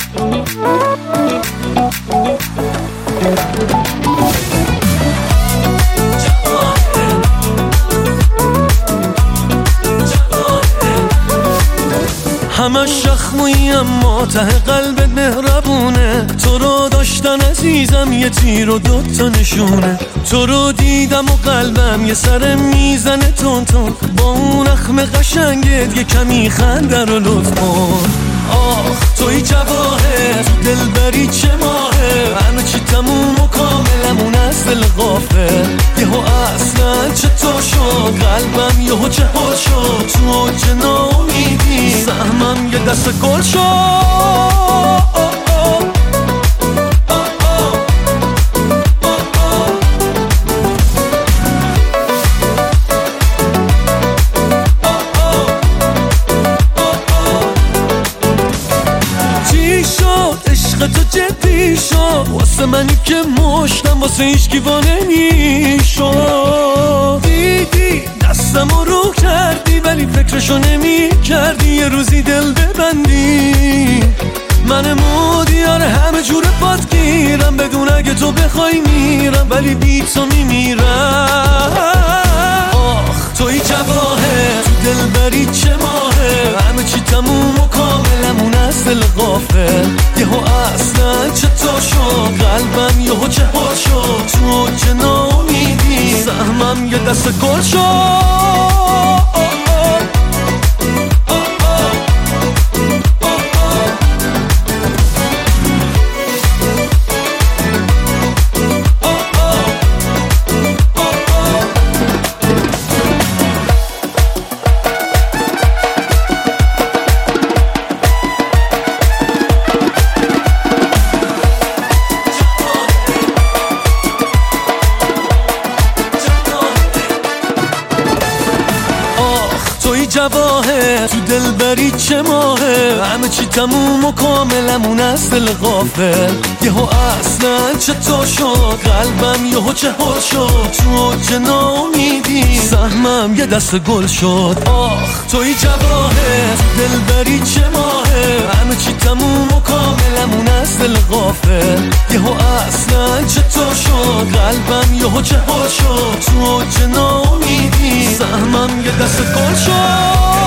همش شخمویی اما ته قلبت مهربونه. تو رو داشتن عزیزم یه تیر و دوتا نشونه. تو رو دیدم و قلبم یه سر میزنه تون تون. با اون اخم قشنگت یه کمی خنده رو لطف کن. آخ توی جواهر تو دلبری چه ماهه. همه چی تموم و کاملمون از دل غافل. یهو اصلا چطور شد قلبم یهو چهار شد. تو اوج ناامیدی سهمم یه دست گل شد. تو جدی شد واسه منی که مشتم واسه هیچکی نمیشد. دیدی دستمو رو کردی ولی فکرشو نمی کردی یه روزی دل ببندی. من مودیار همه جور پات گیرم بدون اگه تو بخوای میرم ولی بی تو میمیرم. آخ توی جواهر تو دلبری چه ماهه. همه چی تموم و کاملمون از دل غافل. یهو اصلا چطور شد قلبم یهو چهار شد. تو اوج ناامیدی سهمم یه دست گل شد. جواهر تو دلبری چه ماهه. همه چی تموم و کاملمون از دل غافل. یهو اصلا چطور شد قلبم یهو چهار شد. تو اوج ناامیدی سهمم یه دست گل شد. آخ توی جواهر تو دلبری چه ماهه. همه چی تموم و کاملمون از دل غافل. یهو اصلا چطور شد قلبم یهو چهار شد. تو اوج ناامیدی سهمم یه دست گل شد.